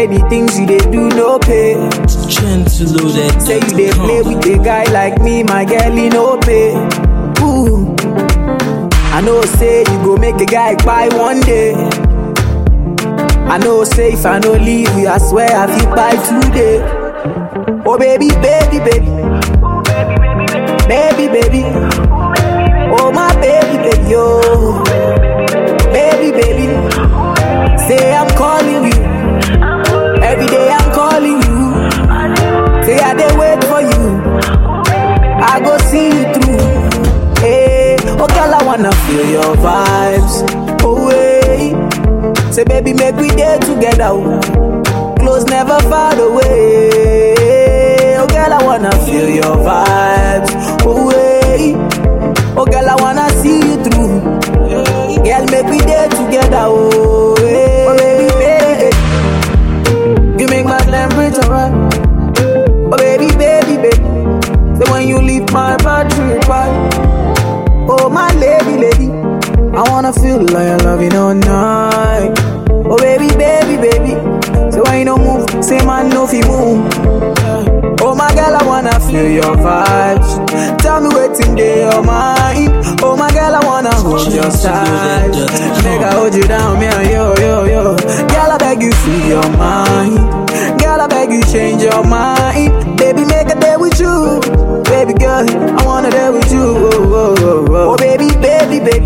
say the things you they do no pay. Gentle that. Say you they play with a guy like me, my girl, he no pay. Ooh. I know say you go make a guy buy one day. I know say if I no leave you, I swear I feel buy today. Oh baby, baby, baby. Baby, baby. Oh my baby, baby, yo. Baby, baby. Say I'm calling you. Every day I'm calling you. Say I dey wait for you. I go see you through. Hey, oh girl, I wanna feel your vibes. Oh wait. Say baby, make we day together. Close, never far away. Oh girl, I wanna feel your vibes. Oh wait. Oh girl, I wanna see you through. Girl, make we day together. Oh, hey. Oh baby, baby, you make my temperature right. Oh baby, baby, baby. So when you leave my battery right. Oh my lady, lady, I wanna feel like I love you all night. Oh baby, baby, baby. So when you don't move, say man no fi move. Oh my girl, I wanna feel your vibes. Tell me what's in your mind. Oh my girl, I wanna hold your side. Make I hold you down, me and yo, yo, yo. Girl, I beg you free your mind. Girl, I beg you change your mind. Baby, make a day with you. Baby girl, I wanna day with you. Oh, oh, oh, oh. Oh baby, baby, baby.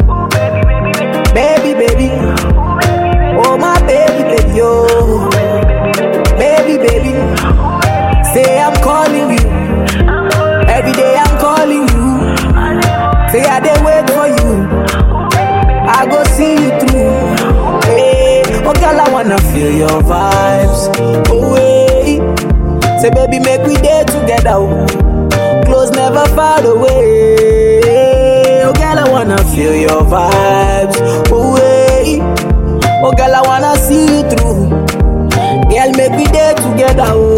Baby, baby. Oh my baby, baby, yo. Baby, baby. Say I'm calling you. Every day I'm calling you. Say I dey wait for you. I go see you through. Hey, oh girl, I wanna feel your vibes. Oh wait. Say baby, make we day together. Close, never far away. Oh girl, I wanna feel your vibes. Oh wait. Oh girl, I wanna see you through. Girl, make we day together.